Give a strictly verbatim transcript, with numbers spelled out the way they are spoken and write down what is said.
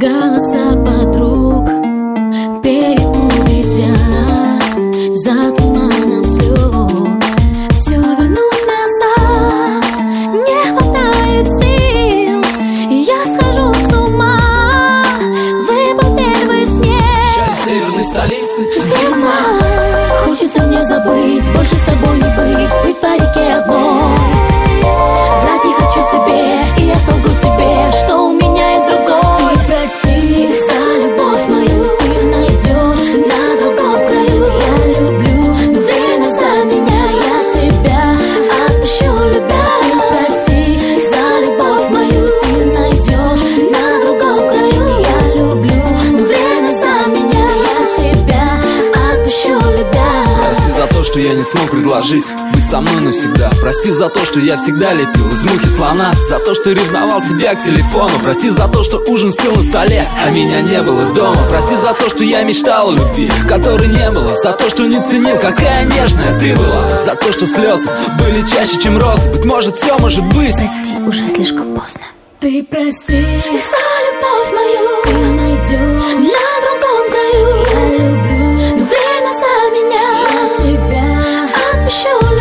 голоса подруг перепутать за туманом слез. Все вернуть назад не хватает сил, и я схожу с ума. Выпал первый снег в северной столице зима. Хочется мне забыть, больше с тобой не быть, быть по реке одной. Врать не хочу себе, и я солгу тебе, что у меня есть другой. И прости за любовь мою, ты найдешь на другом краю. Я люблю, но время за меня, я тебя отпущу, любя. И прости за любовь мою, ты найдешь на другом краю. Я люблю, но время за меня, я тебя отпущу, любя. Прости за то, что я не смог предложить быть со мной навсегда. Прости за то, что я всегда лепил из мухи слона. За то, что ревновал тебя к телефону. Прости за то, что ужин стыл на столе, а меня не было дома. Прости за то, что я мечтал о любви, которой не было. За то, что не ценил, какая нежная ты была. За то, что слезы были чаще, чем розы. Быть может, все может быть. Прости, уже слишком поздно. Ты прости за любовь мою, ты найдешь на другом краю. Я люблю, но время за меня, я тебя отпущу.